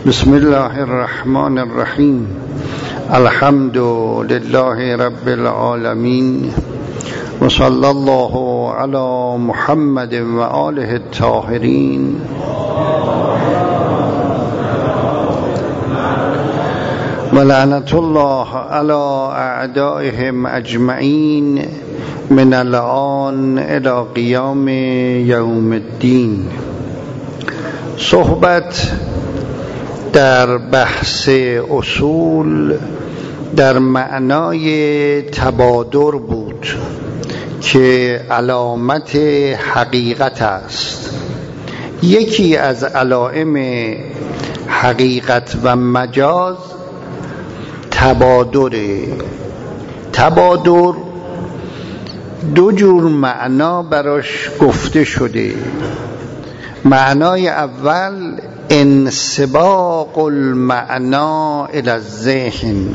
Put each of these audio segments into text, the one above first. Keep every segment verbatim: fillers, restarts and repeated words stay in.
بسم الله الرحمن الرحیم. الحمد لله رب العالمین و صلی الله علی محمد و آله الطاهرین. و لعنت الله علی اعدائهم اجمعین من الآن الی قیام یوم الدین. صحبت در بحث اصول در معنای تبادر بود که علامت حقیقت است. یکی از علائم حقیقت و مجاز تبادره. تبادر دو جور معنا براش گفته شده. معنای اول انسباق المعنا الی الذهن،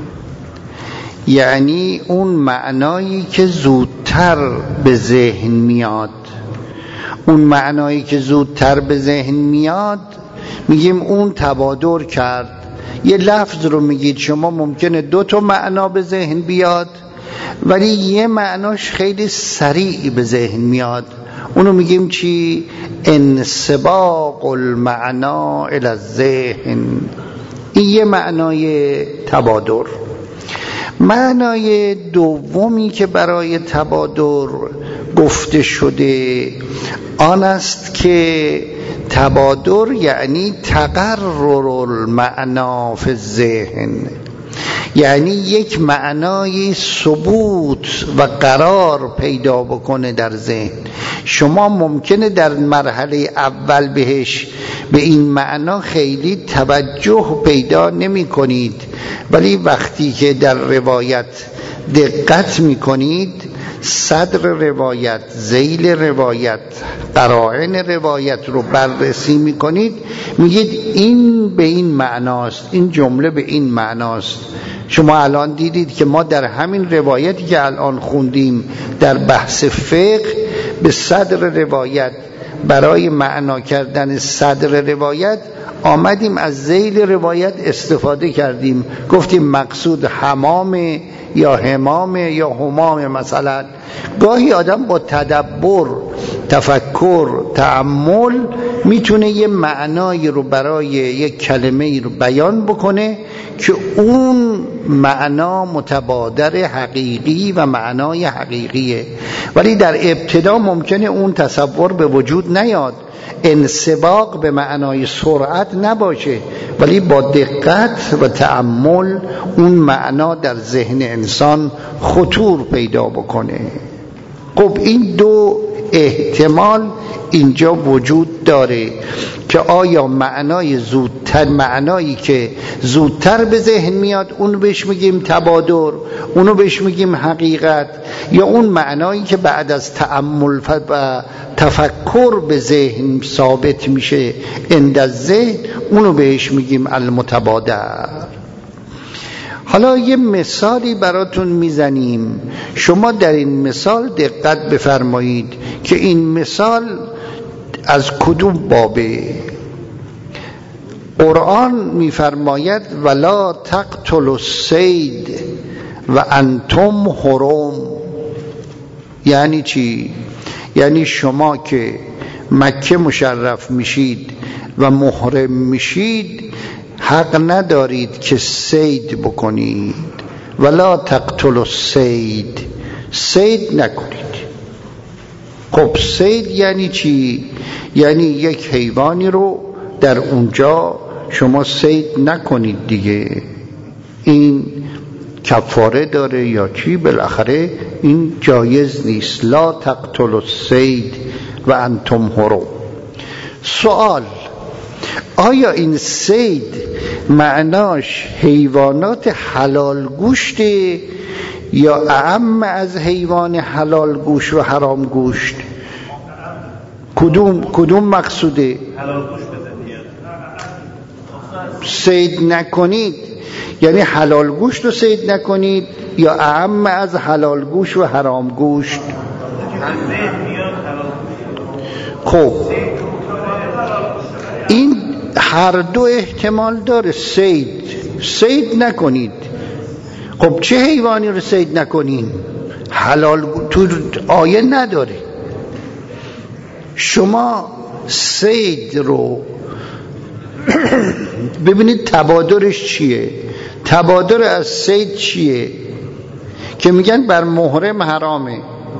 یعنی اون معنایی که زودتر به ذهن میاد. اون معنایی که زودتر به ذهن میاد میگیم اون تبادر کرد. یه لفظ رو میگید شما ممکنه دو تا معنا به ذهن بیاد ولی یه معناش خیلی سریع به ذهن میاد، اونو میگیم چی؟ انسباق المعنا الی الذهن. این یه معنای تبادر. معنای دومی که برای تبادر گفته شده آن است که تبادر یعنی تقرر المعنا فی الذهن، یعنی یک معنای ثبوت و قرار پیدا بکنه در ذهن. شما ممکنه در مرحله اول بهش به این معنا خیلی توجه پیدا نمی کنید، ولی وقتی که در روایت دقت می کنید، صدر روایت، ذیل روایت، قرائن روایت رو بررسی می کنید، میگید این به این معناست، این جمله به این معناست. شما الان دیدید که ما در همین روایتی که الان خوندیم در بحث فقه به صدر روایت برای معنا کردن صدر روایت آمدیم از ذیل روایت استفاده کردیم، گفتیم مقصود حمام یا همام یا همام. مثلا گاهی آدم با تدبر، تفکر، تأمل میتونه یه معنایی رو برای یک کلمه رو بیان بکنه که اون معنا متبادر حقیقی و معنای حقیقیه، ولی در ابتدا ممکنه اون تصور به وجود نیاد، انسباق به معنای سرعت نباشه، ولی با دقت و تأمل اون معنا در ذهن انسان خطور پیدا بکنه. خب این دو احتمال اینجا وجود داره که آیا معنای زودتر، معنایی که زودتر به ذهن میاد اون بهش میگیم تبادر، اونو بهش میگیم حقیقت، یا اون معنایی که بعد از تأمل و تفکر به ذهن ثابت میشه عند الذهن، اونو بهش میگیم المتبادر. حالا یه مثالی براتون میزنیم، شما در این مثال دقت بفرمایید که این مثال از کدوم بابه. قرآن میفرماید ولا تقتلوا الصید و انتم حرم. یعنی چی؟ یعنی شما که مکه مشرف میشید و محرم میشید حق ندارید که صید بکنید. ولا تقتلوا الصید، صید نکنید. خب صید یعنی چی؟ یعنی یک حیوانی رو در اونجا شما صید نکنید دیگه. این کفاره داره یا چی؟ بالاخره این جایز نیست. لا تقتلوا الصید و انتم حرم. سوال: آیا این صید معناش حیوانات حلال گوشت یا اعم از حیوان حلال گوشت و حرام گوشت؟ کدوم کدوم مقصوده؟ حلال گوشت بزنید. صید نکنید یعنی حلال گوشت رو صید نکنید یا اعم از حلال گوشت و حرام گوشت؟ خب این هر دو احتمال داره. صید صید نکنید، خب چه حیوانی رو صید نکنین؟ حلال تو آیه نداره. شما صید رو ببینید تبادرش چیه. تبادر از صید چیه که میگن بر محرم حرامه.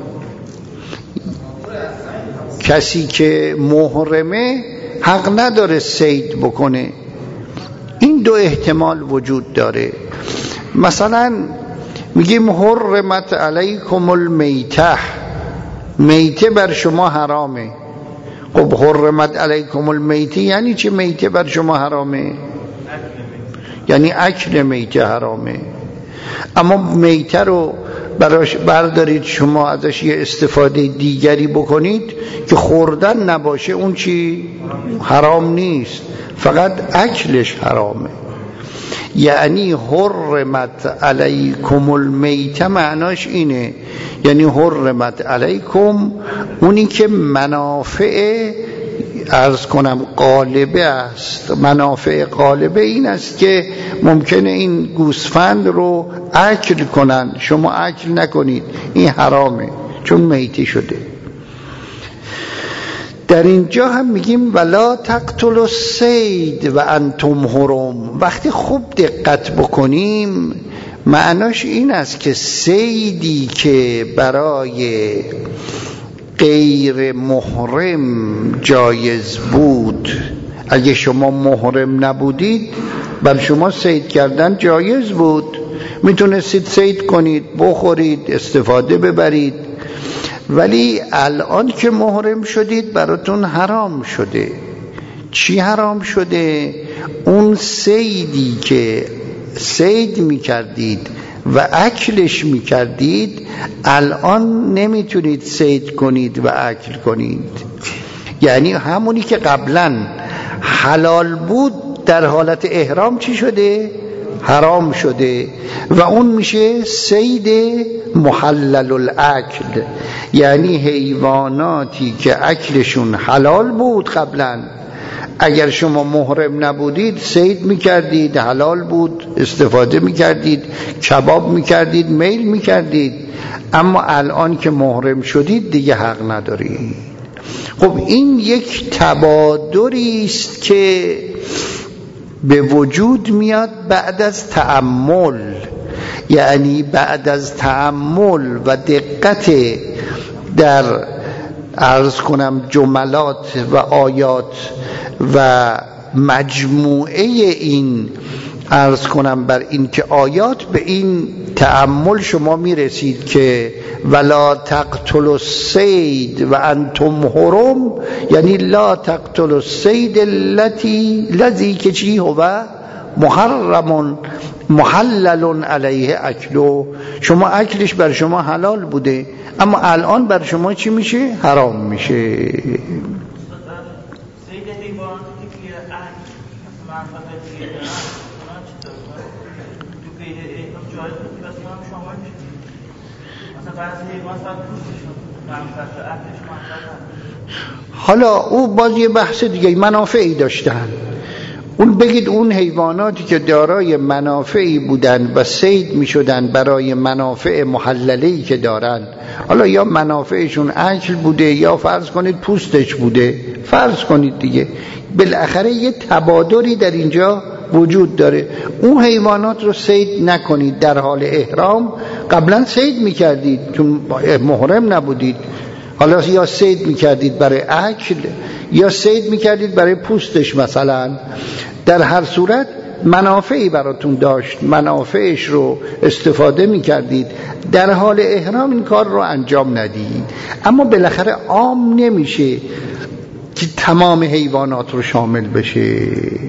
کسی که محرمه حق نداره صید بکنه. این دو احتمال وجود داره. مثلا میگیم حرمت علیکم المیته، میته بر شما حرامه. خب حرمت علیکم المیته یعنی چه؟ میته بر شما حرامه یعنی اکل میته حرامه. اما میته رو براش بردارید شما ازش یه استفاده دیگری بکنید که خوردن نباشه، اون چی؟ حرام نیست، فقط اکلش حرامه. یعنی حرمت علیکم المیته معناش اینه، یعنی حرمت علیکم اونی که منافع عرض کنم غالبه است. منافع غالبه این است که ممکنه این گوسفند رو اکل کنن، شما اکل نکنید، این حرامه چون میته شده. در اینجا هم میگیم ولا تقتلوا الصید و انتم حرم. وقتی خوب دقت بکنیم معناش این است که صیدی که برای غیر محرم جایز بود، اگه شما محرم نبودید بر شما صید کردن جایز بود، میتونستید صید کنید، بخورید، استفاده ببرید. ولی الان که محرم شدید براتون حرام شده. چی حرام شده؟ اون صیدی که صید میکردید و اکلش میکردید الان نمیتونید صید کنید و اکل کنید. یعنی همونی که قبلا حلال بود در حالت احرام چی شده؟ حرام شده و اون میشه صید محلل الاکل. یعنی حیواناتی که اکلشون حلال بود قبلا، اگر شما محرم نبودید صید میکردید، حلال بود، استفاده میکردید، کباب میکردید، میل میکردید. اما الان که محرم شدید دیگه حق ندارید. خب این یک تبادری است که به وجود میاد بعد از تأمل. یعنی بعد از تأمل و دقت در عرض کنم جملات و آیات و مجموعه این عرض کنم بر این که آیات، به این تأمل شما میرسید که ولا تقتلوا الصید و انتم حرم، یعنی لا تقتلوا الصید الذی الذی که چی هو محرم محلل علیه اکلو. شما اکلش بر شما حلال بوده اما الان بر شما چی میشه؟ حرام میشه. حالا او باز یه بحث دیگه، منافعی داشتن. اون بگید اون حیواناتی که دارای منافعی بودن و صید می شدن برای منافع محلله‌ای که دارن، حالا یا منافعشون اکل بوده یا فرض کنید پوستش بوده، فرض کنید دیگه، بالاخره یه تبادری در اینجا وجود داره. اون حیوانات رو صید نکنید در حال احرام. قبلا صید می کردید چون محرم نبودید، حالا یا صید میکردید برای اکل یا صید میکردید برای پوستش مثلا. در هر صورت منافعی براتون داشت، منافعش رو استفاده میکردید. در حال احرام این کار رو انجام ندید. اما بالاخره عام نمیشه که تمام حیوانات رو شامل بشه.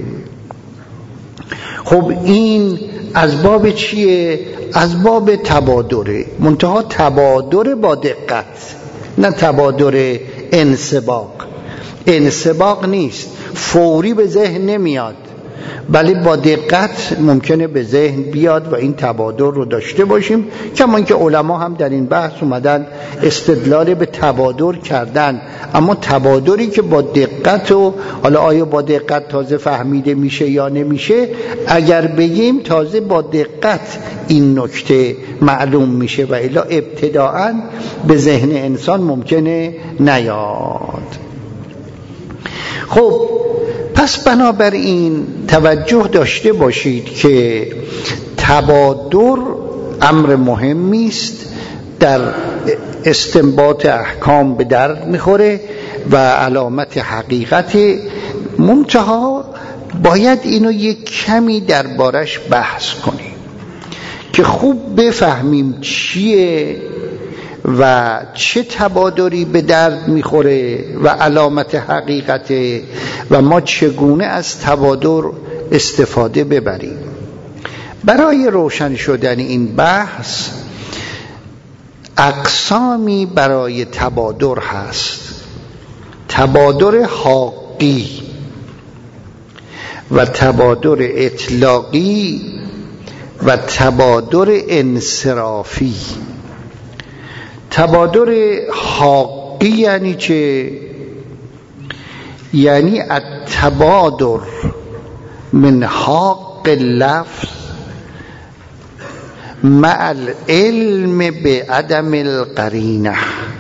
خب این از باب چیه؟ از باب تبادره، منتها تبادر با دقت، نه تبادر انسباق. انسباق نیست، فوری به ذهن نمیاد. ولی با دقت ممکنه به ذهن بیاد و این تبادر رو داشته باشیم، کما اینکه علما هم در این بحث اومدن استدلال به تبادر کردن، اما تبادری که با دقت و حالا آیا با دقت تازه فهمیده میشه یا نمیشه، اگر بگیم تازه با دقت این نکته معلوم میشه و الا ابتداءً به ذهن انسان ممکنه نیاد. خب پس بنابراین توجه داشته باشید که تبادر امر مهمی است، در استنباط احکام به درد میخوره و علامت حقیقت، منتها باید اینو یک کمی دربارش بحث کنیم که خوب بفهمیم چیه و چه تبادری به درد میخوره و علامت حقیقت و ما چگونه از تبادر استفاده ببریم. برای روشن شدن این بحث اقسامی برای تبادر هست: تبادر حاقی و تبادر اطلاقی و تبادر انصرافی. تبادر حاقی یعنی چه؟ یعنی التبادر من حق اللفظ مع العلم به عدم القرینه.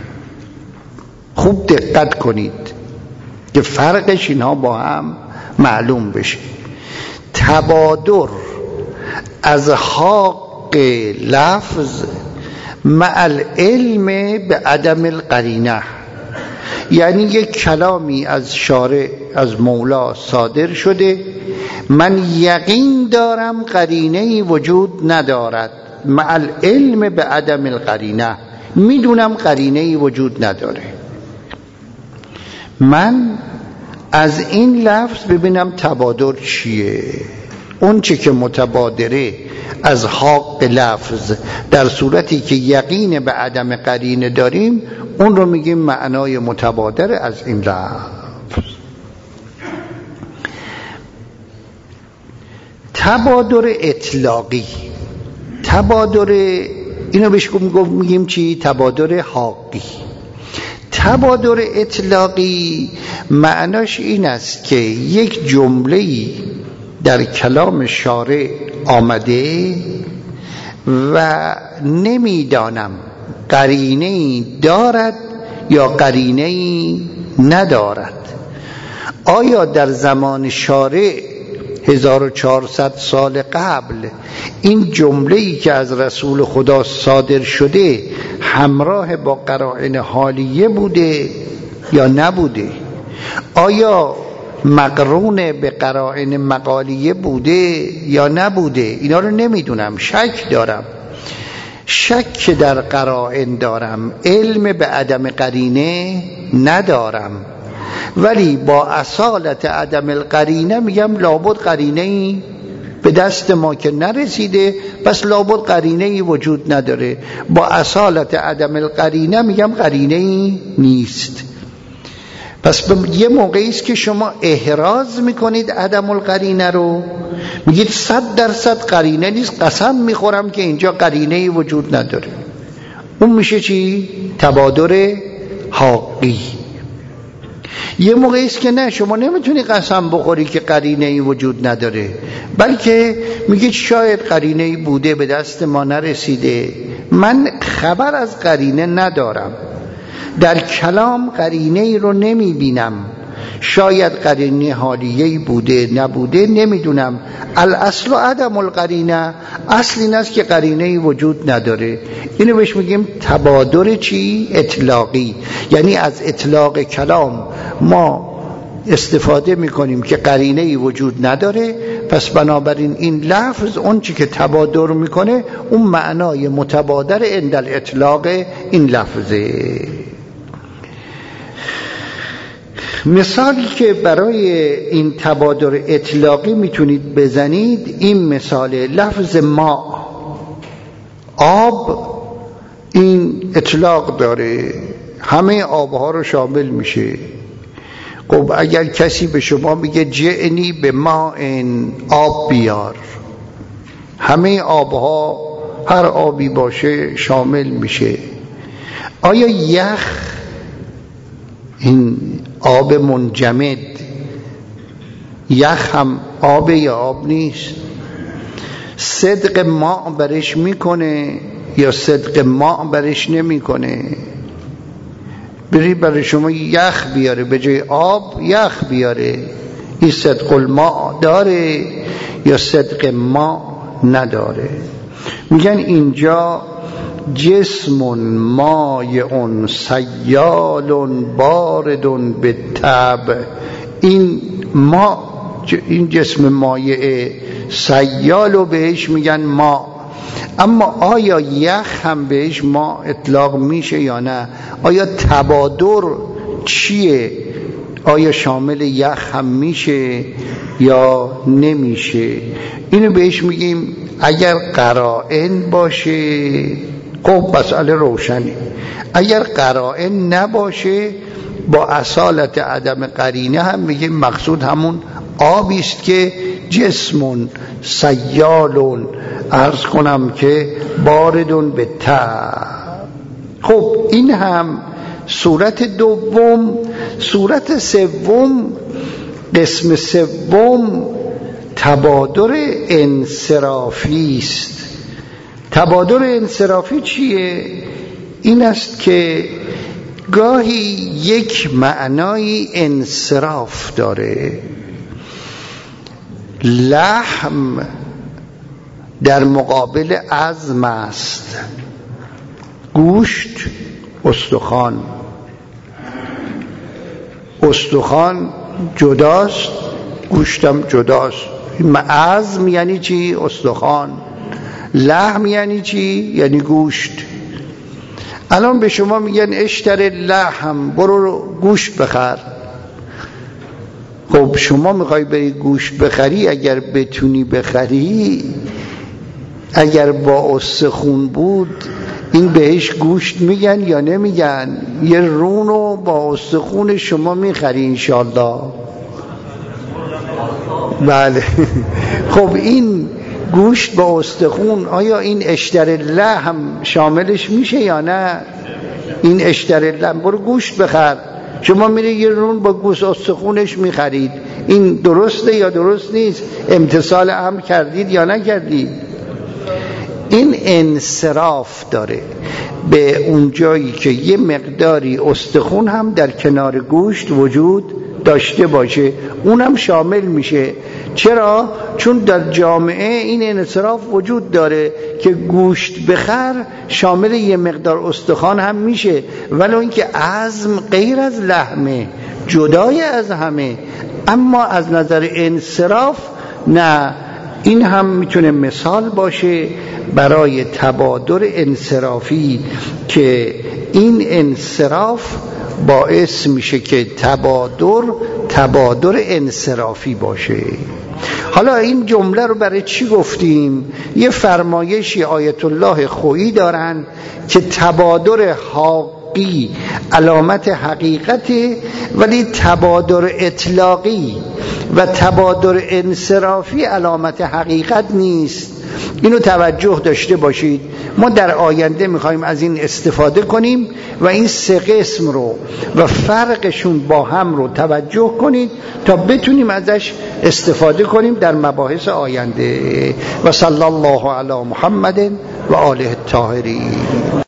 خوب دقت کنید که فرقش اینها با هم معلوم بشه. تبادر از حق لفظ مع العلم به عدم القرینه، یعنی یک کلامی از شارع از مولا صادر شده، من یقین دارم قرینه‌ای وجود ندارد، مع العلم به عدم القرینه، میدونم قرینه‌ای وجود نداره، من از این لفظ ببینم تبادر چیه. اون چه که متبادره از حق لفظ در صورتی که یقین به عدم قرینه داریم، اون رو میگیم معنای متبادر از این لفظ. تبادر اطلاقی، تبادر اینو بهش میگیم چی؟ تبادر حقی. تبادر اطلاقی معناش این است که یک جمله‌ای در کلام شارع آمده و نمیدانم قرینه‌ای دارد یا قرینه‌ای ندارد. آیا در زمان شارع هزار و چهارصد سال قبل این جمله‌ای که از رسول خدا صادر شده همراه با قرائن حالیه بوده یا نبوده؟ آیا مقرون به قرائن مقالیه بوده یا نبوده؟ اینا رو نمیدونم، شک دارم، شک در قرائن دارم، علم به عدم قرینه ندارم، ولی با اصالت عدم القرینه میگم لابد قرینه‌ای به دست ما که نرسیده، پس لابد قرینه‌ای وجود نداره. با اصالت عدم القرینه میگم قرینه‌ای نیست. پس به یه موقعی است که شما احراز میکنید عدم القرینه رو، میگید صد درصد قرینه نیست، قسم میخورم که اینجا قرینه‌ای وجود نداره. اون میشه چی؟ تبادر حقی. یه موقعی است که نه، شما نمیتونی قسم بخوری که قرینه‌ای وجود نداره، بلکه میگید شاید قرینه‌ای بوده به دست ما نرسیده، من خبر از قرینه ندارم، در کلام قرینه‌ای رو نمیبینم، شاید قرینه حالیه‌ای بوده نبوده نمیدونم. الاصل عدم القرینه، اصل این است که قرینه‌ای وجود نداره. اینو بهش میگیم تبادر چی؟ اطلاقی. یعنی از اطلاق کلام ما استفاده میکنیم که قرینه‌ای وجود نداره، پس بنابراین این لفظ اون چی که تبادر میکنه اون معنای متبادر عند الاطلاق این لفظه. مثالی که برای این تبادر اطلاقی میتونید بزنید این مثال لفظ ما، آب، این اطلاق داره، همه آبها رو شامل میشه. خب اگر کسی به شما میگه جئنی به ماء، آب بیار، همه آبها هر آبی باشه شامل میشه. آیا یخ، این آب منجمد، یخ هم آب یا آب نیست؟ صدق ماء برش میکنه یا صدق ماء برش نمیکنه؟ بری برای شما یخ بیاره، به جای آب یخ بیاره، این صدق الماء داره یا صدق ماء نداره؟ میگن اینجا جسم مایع سیال بارد بالطبع، این ما این جسم مایع سیال رو بهش میگن ما. اما آیا یخ هم بهش ما اطلاق میشه یا نه؟ آیا تبادر چیه؟ آیا شامل یخ هم میشه یا نمیشه؟ اینو بهش میگیم اگر قرائن باشه خب مسئله روشنه، اگر قرائن نباشه با اصالت عدم قرینه هم میگیم مقصود همون آبی است که جسم سیال، عرض کنم که باردون به طبع. خب این هم صورت دوم. صورت سوم، قسم سوم تبادر انصرافی است. تبادر انصرافی چیه؟ این است که گاهی یک معنای انصراف داره. لحم در مقابل عظم است، گوشت استخوان، استخوان جداست، گوشتم جداست. عظم یعنی چی؟ استخوان. لحم یعنی چی؟ یعنی گوشت. الان به شما میگن اشتر لحم، برو گوشت بخر. خب شما میخوای بری گوشت بخری، اگر بتونی بخری، اگر با استخون بود این بهش گوشت میگن یا نمیگن؟ یه رونو با استخون شما میخری انشالله. بله. خب این گوشت با استخون، آیا این اشتر لحم شاملش میشه یا نه؟ این اشتر لحم، برو گوشت بخر. شما میره یه رون با گوشت استخونش میخرید، این درسته یا درست نیست؟ امتثال امر کردید یا نکردید؟ این انصراف داره به اون جایی که یه مقداری استخون هم در کنار گوشت وجود داشته باشه، اونم شامل میشه. چرا؟ چون در جامعه این انصراف وجود داره که گوشت بخر شامل یه مقدار استخوان هم میشه، ولی اینکه عظم غیر از لحمه، جدای از همه. اما از نظر انصراف نه. این هم میتونه مثال باشه برای تبادر انصرافی که این انصراف باعث میشه که تبادر تبادر انصرافی باشه. حالا این جمله رو برای چی گفتیم؟ یه فرمایشی آیت الله خویی دارن که تبادر حقی علامت حقیقته، ولی تبادر اطلاقی و تبادر انصرافی علامت حقیقت نیست. اینو توجه داشته باشید. ما در آینده میخوایم از این استفاده کنیم و این سه قسم رو و فرقشون با هم رو توجه کنید تا بتونیم ازش استفاده کنیم در مباحث آینده. و صلی الله علی محمد و آله الطاهرین.